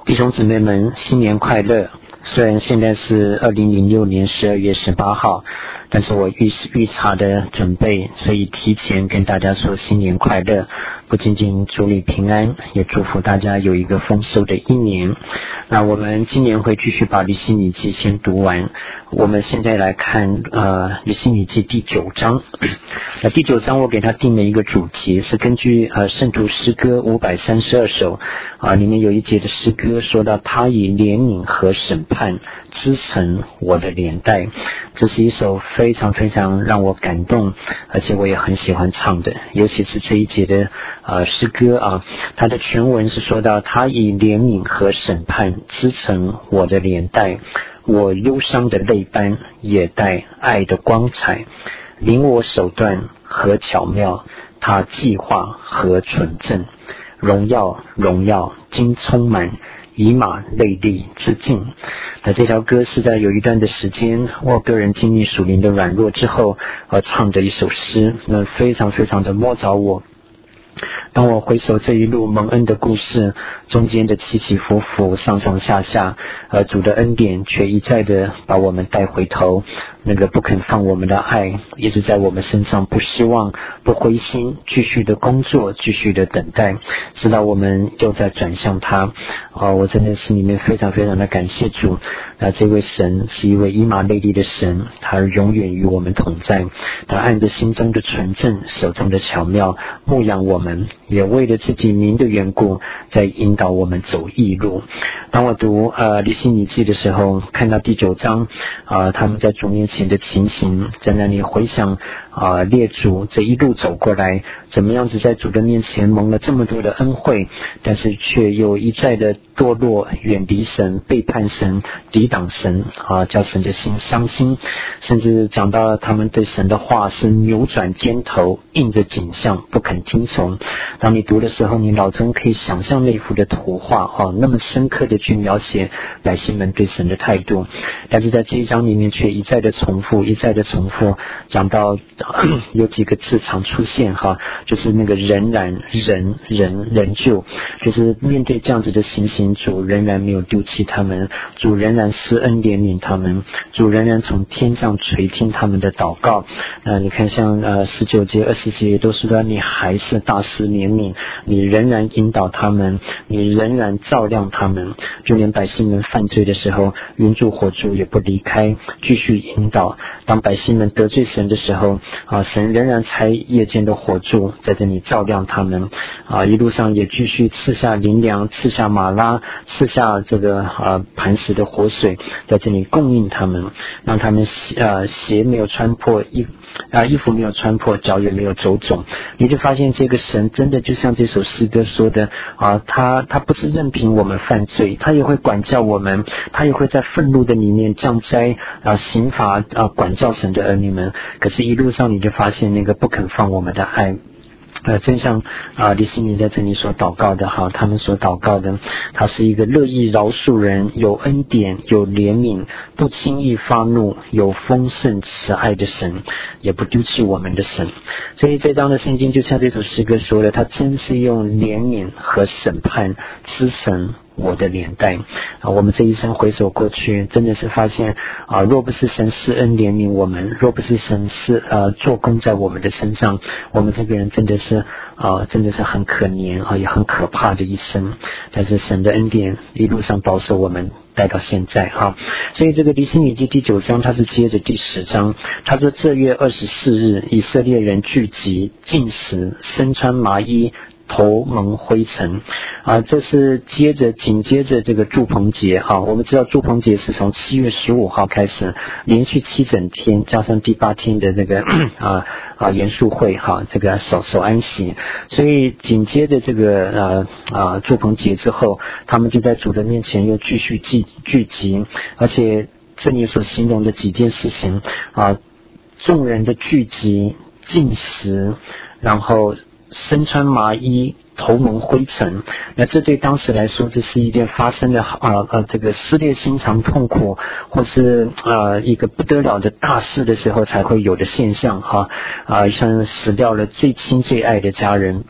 弟兄姊妹们，新年快乐！虽然现在是2006年12月18号，但是我预查的准备，所以提前跟大家说新年快乐。不仅仅祝你平安，也祝福大家有一个丰收的一年。那我们今年会继续把利希米记先读完。我们现在来看利希米记第9章。那第9章我给他定了一个主题，是根据圣徒诗歌532首里面有一节的诗歌说到，他以怜悯和审判织成我的脸带。这是一首非常非常让我感动，而且我也很喜欢唱的，尤其是这一节的诗歌它的全文是说到，他以怜悯和审判织成我的脸带，我忧伤的泪斑也带爱的光彩，领我手段和巧妙，他计划和纯正，荣耀荣耀今充满，以马内利之境。那这条歌是在有一段的时间，我个人经历属灵的软弱之后唱的一首诗，那非常非常的摸着我。当我回首这一路蒙恩的故事，中间的起起伏伏，上上下下，主的恩典却一再的把我们带回头，那个不肯放我们的爱一直在我们身上，不失望不灰心，继续的工作，继续的等待，直到我们又在转向他。我真的是里面非常非常的感谢主。这位神是一位以马内利的神，他永远与我们同在，他按着心中的纯正，手中的巧妙牧养我们，也为了自己名的缘故在引导我们走义路。当我读利希米记的时候，看到第9章他们在主面前的情形，在那里回想列祖这一路走过来，怎么样子在主的面前蒙了这么多的恩惠，但是却又一再的堕落，远离神，背叛神，抵挡神叫神的心伤心，甚至讲到他们对神的话是扭转肩头，硬着颈项不肯听从。当你读的时候，你脑中可以想象那幅的图画那么深刻的去描写百姓们对神的态度，但是在这一章里面却一再的重复，一再的重复，讲到有几个字常出现就是那个仍然仍旧，就是面对这样子的情形，主仍然没有丢弃他们，主仍然施恩怜悯他们，主仍然从天上垂听他们的祷告。你看像19节20节都说到，你还是大施怜悯，你仍然引导他们，你仍然照亮他们，就连百姓们犯罪的时候，云柱火柱也不离开，继续引导。当百姓们得罪神的时候神仍然差夜间的火柱在这里照亮他们一路上也继续赐下灵粮，赐下马拉，赐下这个磐石的活水，在这里供应他们，让他们鞋没有穿破，衣服没有穿破，脚也没有走肿。你就发现这个神真的就像这首诗歌说的他不是任凭我们犯罪，他也会管教我们，他也会在愤怒的里面降灾刑罚管教神的儿女们。可是一路上你就发现那个不肯放我们的爱真像利希米在这里所祷告的他们所祷告的，他是一个乐意饶恕人，有恩典，有怜悯，不轻易发怒，有丰盛慈爱的神，也不丢弃我们的神。所以这章的圣经就像这首诗歌说的，他真是用怜悯和审判织成我的脸带我们这一生回首过去，真的是发现若不是神施恩怜悯我们，若不是神是做工在我们的身上，我们这个人真的是很可怜也很可怕的一生。但是神的恩典一路上保守我们带到现在所以这个利希米记第9章它是接着第10章，他说这月24日以色列人聚集，禁食，身穿麻衣，头蒙灰尘这是紧接着这个住棚节我们知道住棚节是从7月15号开始，连续7整天，加上第8天的这个严肃会这个守安息，所以紧接着这个住棚节之后，他们就在主的面前又继续聚集，而且这里所形容的几件事情众人的聚集，禁食，然后身穿麻衣，头蒙灰尘。那这对当时来说，这是一件发生的这个撕裂心肠、痛苦，或是一个不得了的大事的时候才会有的现象像死掉了最亲最爱的家人，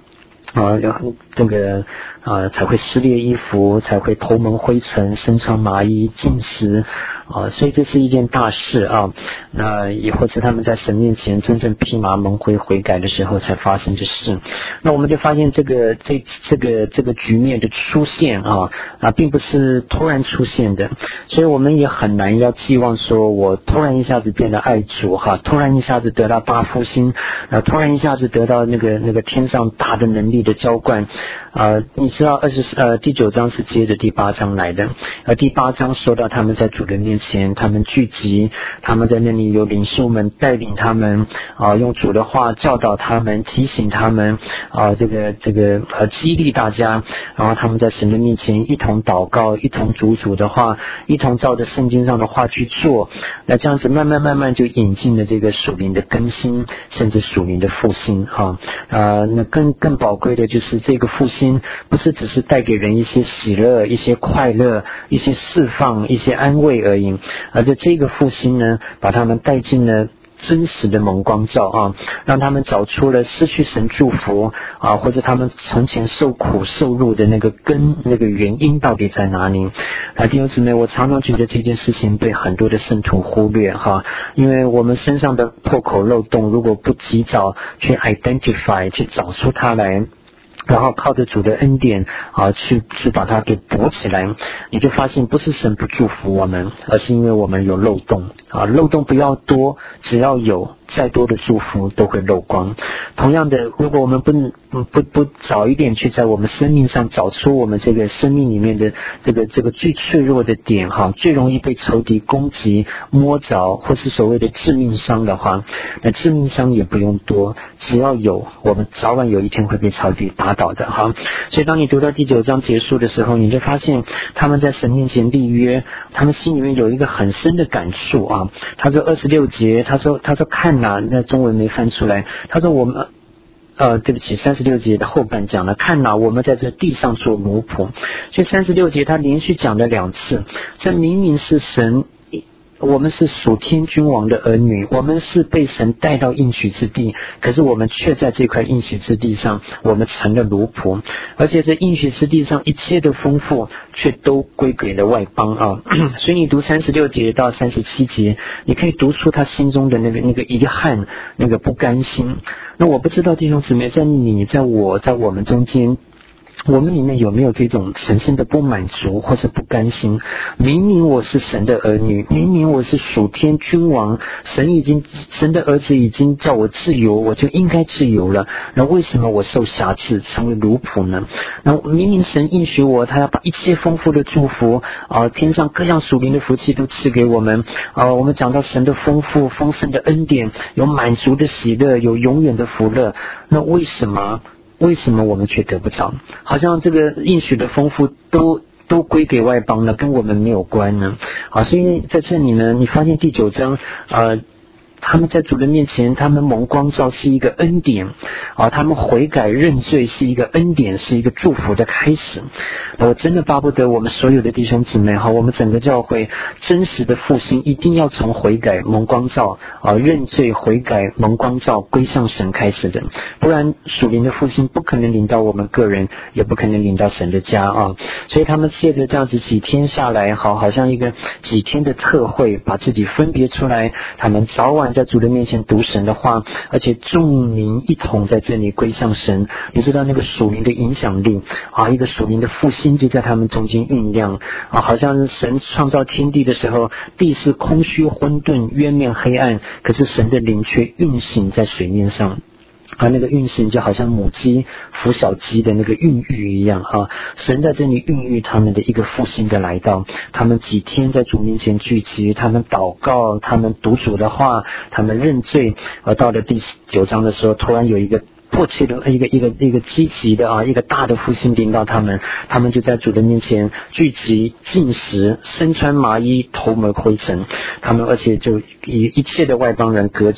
这个才会撕裂衣服，才会头蒙灰尘，身穿麻衣，禁食所以这是一件大事啊。那也或者他们在神面前真正披麻蒙灰悔改的时候才发生的事。那我们就发现这个局面的出现并不是突然出现的，所以我们也很难要寄望说我突然一下子变得爱主突然一下子得到8福星，突然一下子得到那个天上大的能力的浇灌你知道第9章是接着第8章来的，第8章说到他们在主人面前，他们聚集，他们在那里有领袖们带领他们用主的话教导他们，提醒他们激励大家，然后他们在神的面前一同祷告，一同主的话，一同照着圣经上的话去做。那这样子慢慢就引进了这个属灵的更新，甚至属灵的复兴那更宝贵的就是这个复兴不是只是带给人一些喜乐，一些快乐，一些释放，一些安慰而已，而这个复兴呢，把他们带进了真实的蒙光照让他们找出了失去神祝福或者他们从前受苦受辱的那个根，那个原因到底在哪里弟兄姊妹，我常常觉得这件事情被很多的圣徒忽略因为我们身上的破口漏洞如果不及早去 identify 去找出它来，然后靠着主的恩典去把它给补起来，你就发现不是神不祝福我们，而是因为我们有漏洞漏洞不要多，只要有，再多的祝福都会漏光。同样的，如果我们不早一点去在我们生命上找出我们这个生命里面的这个最脆弱的点最容易被仇敌攻击摸着，或是所谓的致命伤的话，那致命伤也不用多，只要有，我们早晚有一天会被仇敌打倒的所以当你读到第9章结束的时候，你就发现他们在神面前立约，他们心里面有一个很深的感触他说26节，他说看那中文没翻出来，他说我们对不起，36节的后半讲了，看我们在这地上做奴仆。所以36节他连续讲了2次，这明明是神，我们是属天君王的儿女，我们是被神带到应许之地，可是我们却在这块应许之地上我们成了奴仆，而且这应许之地上一切的丰富却都归给了外邦所以你读36节到37节，你可以读出他心中的那个遗憾，那个不甘心。那我不知道弟兄姊妹，在你在我们中间，我们里面有没有这种神圣的不满足或是不甘心？明明我是神的儿女，明明我是属天君王，神的儿子已经叫我自由，我就应该自由了，那为什么我受辖制成为奴仆呢？那明明神应许我，他要把一切丰富的祝福天上各样属灵的福气都赐给我们我们讲到神的丰富丰盛的恩典，有满足的喜乐，有永远的福乐，那为什么我们却得不着？好像这个应许的丰富都归给外邦了，跟我们没有关呢所以在这里呢，你发现第9章他们在主的面前，他们蒙光照是一个恩典他们悔改认罪是一个恩典，是一个祝福的开始。我真的巴不得我们所有的弟兄姊妹我们整个教会真实的复兴一定要从悔改蒙光照认罪悔改蒙光照归向神开始的，不然属灵的复兴不可能领到我们个人，也不可能领到神的家所以他们借着这样子几天下来好像一个几天的特会，把自己分别出来，他们早晚在主的面前读神的话，而且众民一同在这里归向神。你知道那个属灵的影响力一个属灵的复兴就在他们中间酝酿好像神创造天地的时候，地是空虚混沌渊面黑暗，可是神的灵却运行在水面上那个运行就好像母鸡孵小鸡的那个孕育一样神在这里孕育他们的一个复兴的来到。他们几天在主面前聚集，他们祷告，他们读主的话，他们认罪，而到了第9章的时候，突然有一个迫切的一个积极的一个大的复兴临到他们就在主的面前聚集禁食，身穿麻衣，头蒙灰尘，他们而且就与一切的外邦人隔绝，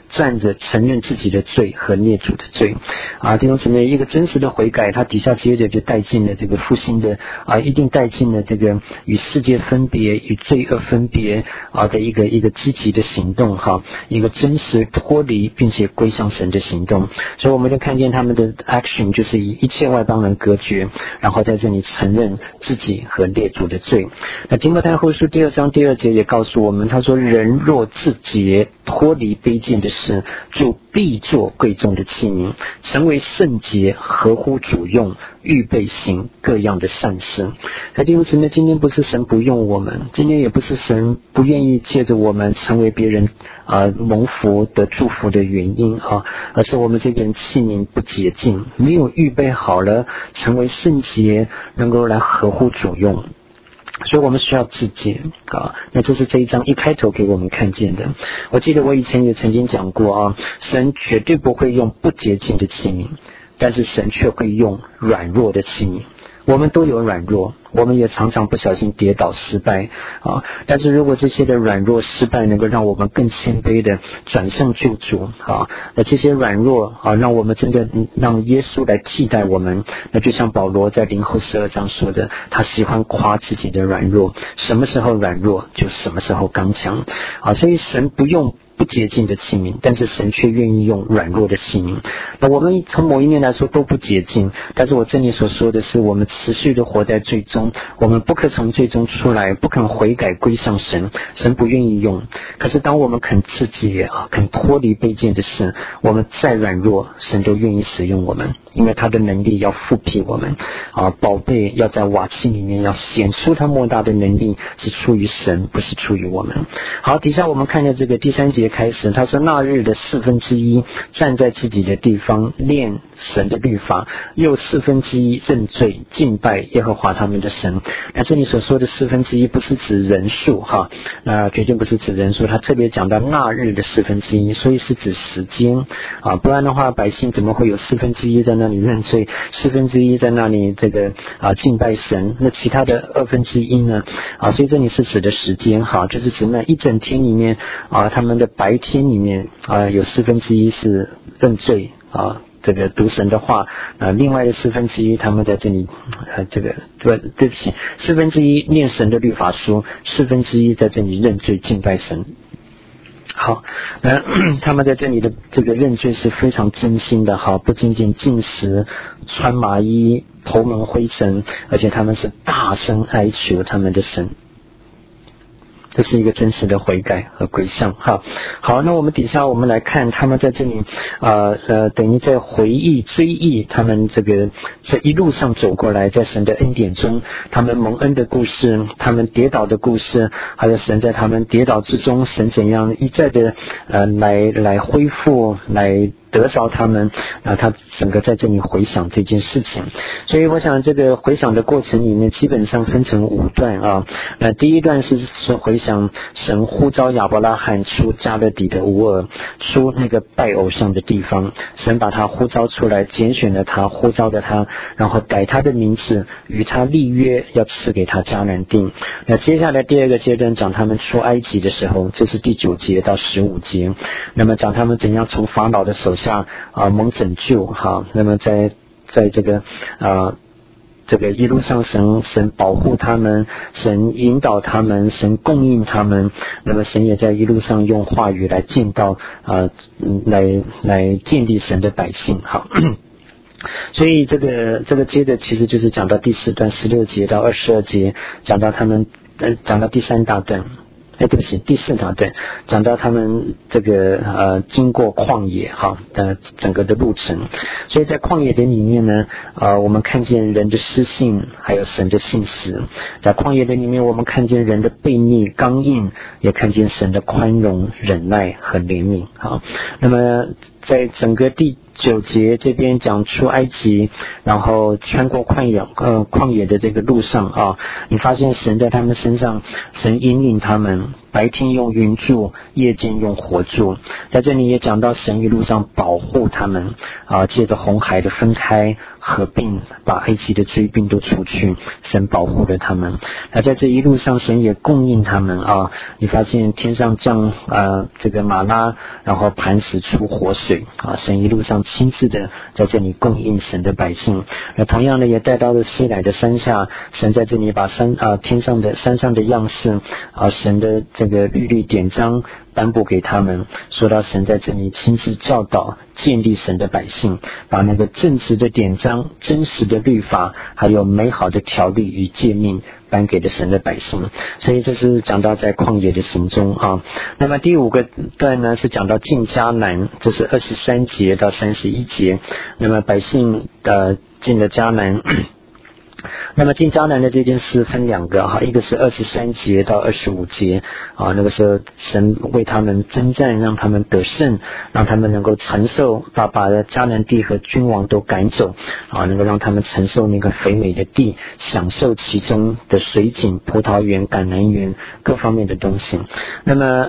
站着承认自己的罪和列祖的罪。弟兄姊妹，一个真实的悔改，他底下接着就带进了这个复兴的一定带进了这个与世界分别、与罪恶分别的一个积极的行动一个真实脱离并且归向神的行动。所以我们就看见他们的 action 就是以一切外邦人隔绝，然后在这里承认自己和列祖的罪。那提摩太后书2章2节也告诉我们，他说人若自洁，脱离卑贱的事，就必做贵重的器皿，成为圣洁，合乎主用，预备行各样的善事。弟兄姊妹，今天不是神不用我们，今天也不是神不愿意借着我们成为别人蒙福的祝福的原因而是我们这个人器皿不洁净，没有预备好了成为圣洁，能够来合乎主用。所以我们需要自洁那这是这一章一开头给我们看见的。我记得我以前也曾经讲过神绝对不会用不洁净的器皿，但是神却会用软弱的器皿。我们都有软弱，我们也常常不小心跌倒失败但是如果这些的软弱失败能够让我们更谦卑的转向救主那这些软弱让我们真的让耶稣来替代我们。那就像保罗在林后12章说的，他喜欢夸自己的软弱，什么时候软弱就什么时候刚强所以神不用不洁净的器皿，但是神却愿意用软弱的器皿。那我们从某一面来说都不洁净，但是我这里所说的是我们持续的活在罪中，我们不可从罪中出来，不肯悔改归向神，神不愿意用。可是当我们肯自洁肯脱离卑贱的事，我们再软弱，神都愿意使用我们，因为他的能力要复辟我们宝贝要在瓦器里面要显出他莫大的能力是出于神，不是出于我们。好，底下我们看见这个第3节开始，他说那日的1/4站在自己的地方念神的律法，又1/4认罪敬拜耶和华他们的神。那这里所说的1/4不是指人数那绝对不是指人数，他特别讲到那日的1/4，所以是指时间不然的话百姓怎么会有1/4在那里认罪，1/4在那里这个敬拜神，那其他的1/2呢所以这里是指的时间就是指那一整天里面他们的白天里面有1/4是认罪这个读神的话另外的1/4他们在这里对不起1/4念神的律法书，1/4在这里认罪敬拜神。好，他们在这里的这个认罪是非常真心的不仅仅禁食穿麻衣头蒙灰尘，而且他们是大声哀求他们的神。这是一个真实的悔改和归向好，那我们底下我们来看他们在这里等于在回忆追忆他们这一路上走过来，在神的恩典中他们蒙恩的故事，他们跌倒的故事，还有神在他们跌倒之中神怎样一再的来恢复来得着他们他整个在这里回想这件事情。所以我想这个回想的过程里面基本上分成5段那第一段是回想神呼召亚伯拉罕出加勒底的乌尔，出那个拜偶像的地方，神把他呼召出来，拣选了他，呼召了他，然后改他的名字，与他立约，要赐给他迦南地。那接下来第二个阶段讲他们出埃及的时候，这是第9节到15节，那么讲他们怎样从法老的手下蒙拯救那么在这个一路上神保护他们，神引导他们，神供应他们，那么神也在一路上用话语来建造来建立神的百姓所以这个接着其实就是讲到第4段16节到22节，讲到他们讲到第3大段对不起第4大段，讲到他们这个经过旷野整个的路程。所以在旷野的里面呢我们看见人的失信，还有神的信实。在旷野的里面我们看见人的悖逆刚硬，也看见神的宽容忍耐和怜悯那么在整个第9节这边讲出埃及，然后穿过旷野的这个路上你发现神在他们身上，神引领他们， 白天用云柱，夜间用火柱。在这里也讲到神一路上保护他们借着红海的分开合并，把埃及的追兵都除去，神保护了他们。在这一路上神也供应他们你发现天上降这个马拉，然后磐石出活水神一路上亲自的在这里供应神的百姓。同样的也带到了西乃的山下，神在这里把天上的山上的样式神的这个律例典章颁布给他们，说到神在这里亲自教导建立神的百姓，把那个正直的典章、真实的律法还有美好的条例与诫命颁给了神的百姓。所以这是讲到在旷野的行踪那么第5个段呢是讲到进迦南，这是23节到31节。那么百姓进了迦南那么进迦南的这件事分2个一个是23节到25节那个时候神为他们征战，让他们得胜，让他们能够承受把迦南地和君王都赶走能够让他们承受那个肥美的地，享受其中的水井、葡萄园、橄榄园各方面的东西。那么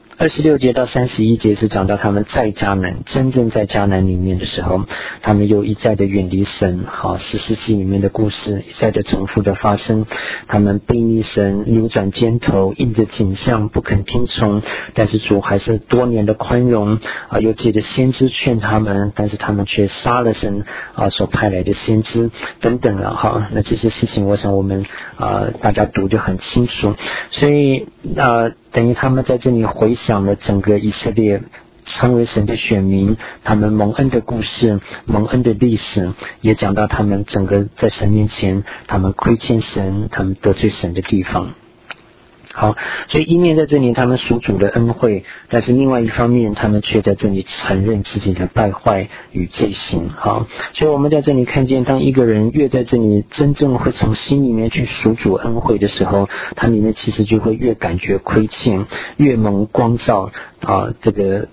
26节到31节是讲到他们在迦南，真正在迦南里面的时候，他们又一再的远离神14纪里面的故事一再的重复的发生，他们背逆神，扭转肩头，印着景象不肯听从，但是主还是多年的宽容又借着先知劝他们，但是他们却杀了神所派来的先知等等了那这些事情我想我们大家读就很清楚。所以等于他们在这里回想了整个以色列成为神的选民，他们蒙恩的故事，蒙恩的历史，也讲到他们整个在神面前他们亏欠神，他们得罪神的地方。好，所以一面在这里他们属主的恩惠，但是另外一方面他们却在这里承认自己的败坏与罪行。好，所以我们在这里看见，当一个人越在这里真正会从心里面去属主恩惠的时候，他里面其实就会越感觉亏欠，越蒙光照这个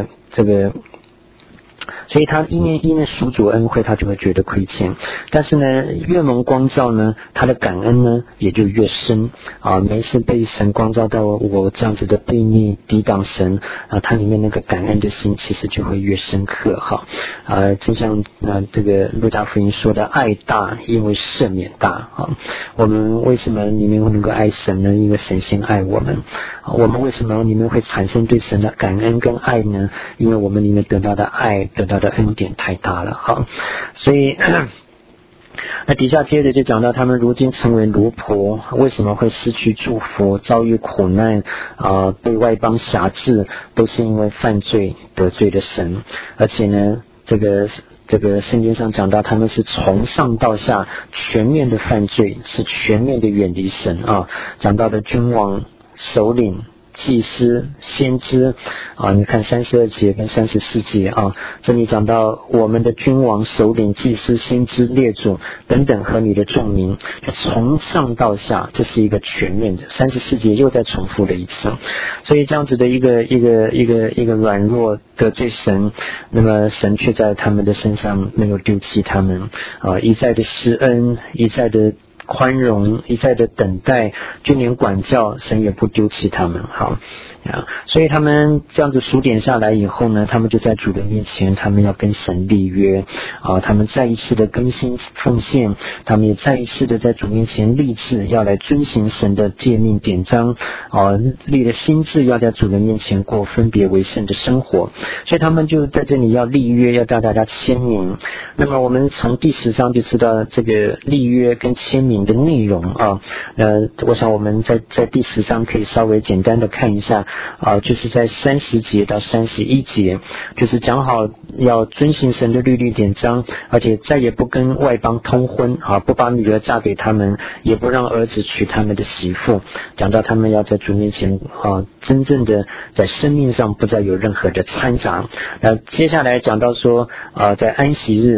所以他一面属主恩惠，他就会觉得亏欠。但是呢，越蒙光照呢，他的感恩呢也就越深每次被神光照到我这样子的悖逆抵挡神他里面那个感恩的心其实就会越深刻就像这个路加福音说的，爱大因为赦免大我们为什么里面会能够爱神呢？因为神先爱我们我们为什么里面会产生对神的感恩跟爱呢？因为我们里面得到的爱，得到的恩典太大了所以那底下接着就讲到他们如今成为奴仆，为什么会失去祝福，遭遇苦难被外邦辖制，都是因为犯罪得罪了神。而且呢这个圣经上讲到他们是从上到下全面的犯罪，是全面的远离神讲到的君王、首领、祭司、先知你看32节跟34节这里讲到我们的君王、首领、祭司、先知、列祖等等和你的众民，从上到下，这是一个全面的。34节又再重复了一次。所以这样子的一个软弱得罪神，那么神却在他们的身上没有丢弃他们一再的施恩，一再的宽容，一再的等待，就连管教神也不丢弃他们所以他们这样子数点下来以后呢，他们就在主的面前，他们要跟神立约他们再一次的更新奉献，他们也再一次的在主面前立志要来遵行神的诫命典章立了心志要在主的面前过分别为圣的生活。所以他们就在这里要立约，要叫大家签名。那么我们从第10章就知道这个立约跟签名的内容我想我们在第10章可以稍微简单的看一下就是在30节到31节，就是讲好要遵行神的律例典章，而且再也不跟外邦通婚不把女儿嫁给他们，也不让儿子娶他们的媳妇，讲到他们要在主面前真正的在生命上不再有任何的掺杂。接下来讲到说在安息日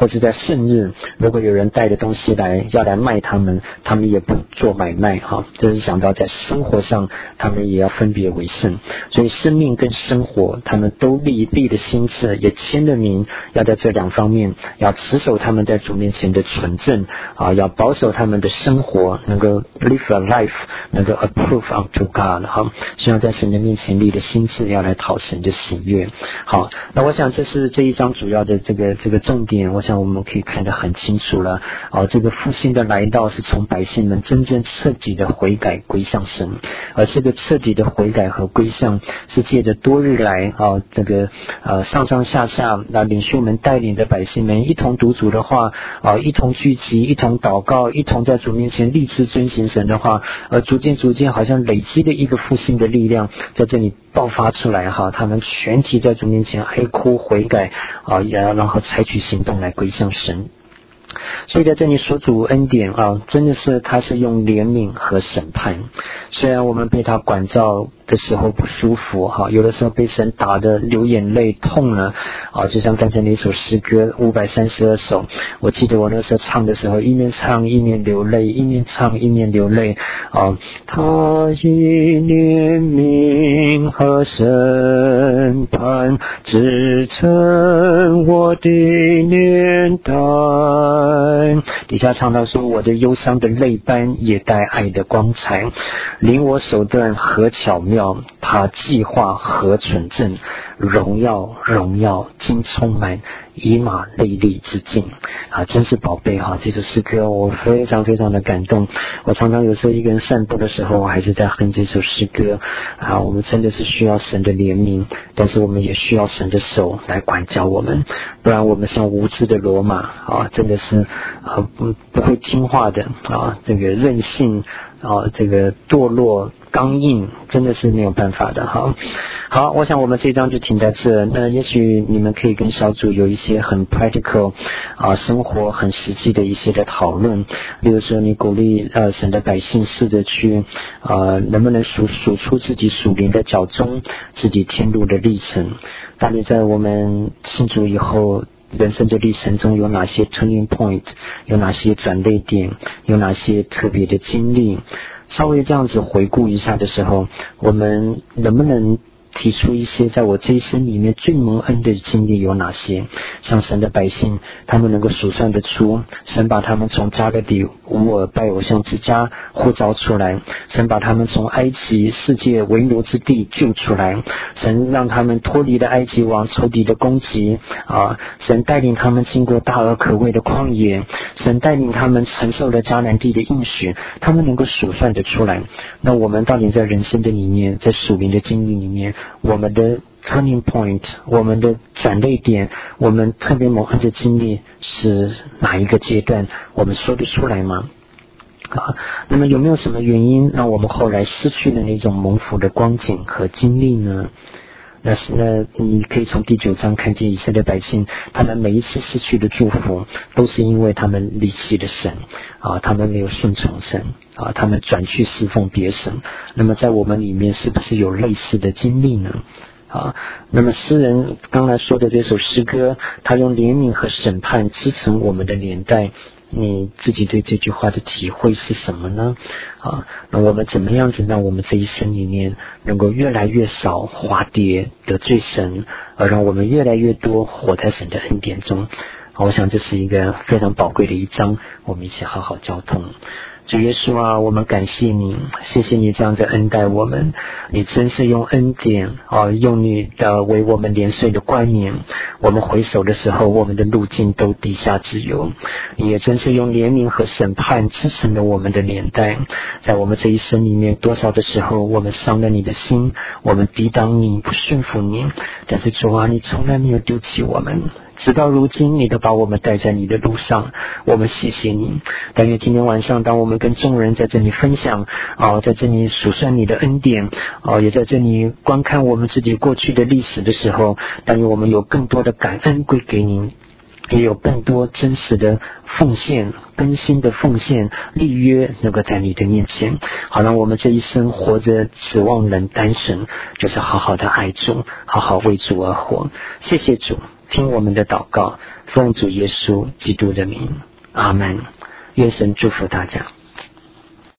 或者在圣日，如果有人带的东西来要来卖他们也不做买卖哈。这是讲到在生活上他们也要分别为圣，所以生命跟生活他们都立了心志，也签了名，要在这两方面要持守他们在主面前的纯正要保守他们的生活能够 live a life 能够 approve unto God 希望在神的面前立的心志要来讨神的喜悦。好，那我想这是这一章主要的这个重点，我想我们可以看得很清楚了这个复兴的来到是从百姓们真正彻底的悔改归向神，而这个彻底的悔改和归向是借着多日来这个上上下下领袖们带领的百姓们一同读主的话一同聚集，一同祷告，一同在主面前立志遵行神的话，逐渐好像累积的一个复兴的力量在这里爆发出来他们全体在主面前哀哭悔改然后采取行动来归向神。所以在这里所主恩典真的是他是用怜悯和审判。虽然我们被他管教的时候不舒服有的时候被神打得流眼泪痛了就像刚才那首诗歌532首，我记得我那时候唱的时候一面唱一面流泪，一面唱一面流泪他以怜悯和审判支撑我的年代，底下唱到说我的忧伤的泪斑也带爱的光彩，领我手段何巧妙，他计划何纯正，荣耀荣耀今充满以马内利之境真是宝贝这首诗歌我非常非常的感动。我常常有时候一个人散步的时候我还是在哼这首诗歌我们真的是需要神的怜悯，但是我们也需要神的手来管教我们，不然我们像无知的骡马真的是不会听话的这个任性这个堕落刚硬，真的是没有办法的好，我想我们这章就停在这。那也许你们可以跟小组有一些很 practical 生活很实际的一些的讨论，比如说你鼓励神的百姓试着去能不能数出自己属灵的脚踪，自己天路的历程。到底在我们信主以后人生的历程中有哪些 turning point， 有哪些转捩点，有哪些特别的经历，稍微这样子回顾一下的时候，我们能不能提出一些在我这一生里面最蒙恩的经历有哪些？像神的百姓他们能够数算得出，神把他们从加勒底乌尔拜偶像之家呼召出来，神把他们从埃及世界为奴之地救出来，神让他们脱离了埃及王仇敌的攻击神带领他们经过大而可畏的旷野，神带领他们承受了迦南地的应许，他们能够数算得出来。那我们到底在人生的里面，在属灵的经历里面，我们的 turning point， 我们的转捩点，我们特别蒙恩的经历是哪一个阶段，我们说得出来吗？那么有没有什么原因让我们后来失去了那种蒙福的光景和经历呢？那你可以从第9章看见以色列百姓，他们每一次失去的祝福都是因为他们离弃了神他们没有顺从神他们转去侍奉别神。那么在我们里面是不是有类似的经历呢？那么诗人刚才说的这首诗歌，他用怜悯和审判支撑我们的年代，你自己对这句话的体会是什么呢？那我们怎么样子让我们这一生里面能够越来越少滑跌得罪神，而让我们越来越多活在神的恩典中？我想这是一个非常宝贵的一章，我们一起好好交通。主耶稣我们感谢你，谢谢你这样子恩待我们，你真是用恩典用你的为我们连岁的冠冕，我们回首的时候我们的路径都地下自由，你也真是用怜悯和审判支撑了我们的年代。在我们这一生里面，多少的时候我们伤了你的心，我们抵挡你，不顺服你，但是主你从来没有丢弃我们，直到如今你都把我们带在你的路上，我们谢谢你。但愿今天晚上当我们跟众人在这里分享在这里数算你的恩典也在这里观看我们自己过去的历史的时候，但愿我们有更多的感恩归给您，也有更多真实的奉献，更新的奉献立约能够在你的面前，好让我们这一生活着指望人单神，就是好好的爱主，好好为主而活。谢谢主， 听我们的祷告，奉主耶稣基督的名，阿们。愿神祝福大家。